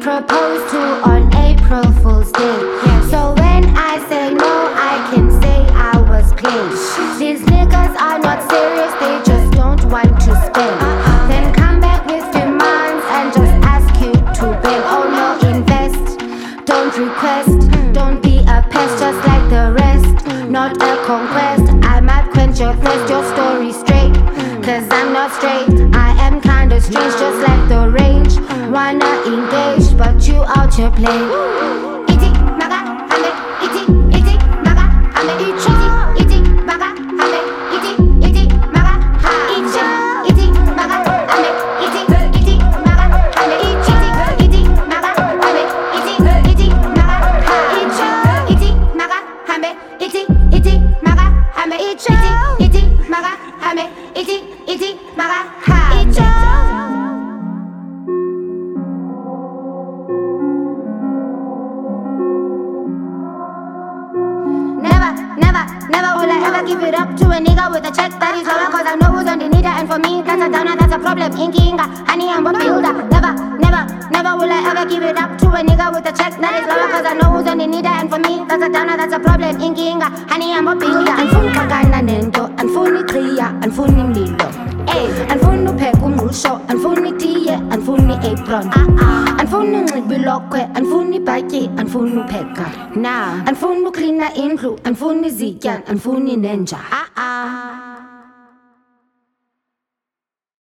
proposed to on April Fool's Day. So when I say no, I can say I was playing. These niggas are not serious, they just don't want to spend. Then come back with demands and just ask you to beg. Oh no, invest, don't request. Don't be a pest just like the rest. Not a conquest, I might quench your thirst, your story straight. Cause I'm not straight, I am kinda strange, just like the range. Wanna engage, but you out here playing. Iti, maga, ame, iti, iti, maga, ame, iti, iti, maga, ame, iti, iti, maga, ha, iti, iti, maga, ame, iti, iti, maga, ame, iti, iti, maga, ame, iti, iti, maga, ha, iti, maga, ame, iti, iti, maga, ame, iti, iti, maga, ame, iti, iti, maga, ha, Never will I ever give it up to a nigga with a check that is lower. Cause I know who's on the needle, and for me that's a downer, that's a problem. Inkinga, honey, I'm a builder. Never will I ever give it up to a nigga with a check that is lower. Cause I know who's on the needle, and for me that's a downer, that's a problem. Inkinga, honey, I'm a builder. Anfuni pagana nento, anfuni clear, anfuni mlilo. Anfuni upheka umngqusho, anfuni tiye, anfuni apron. Anfuni unxiba ilokhwe, anfuni ibhatyi, anfuni upheka. Anfuni uklina indlu, anfuni izitya, anfuni nenja.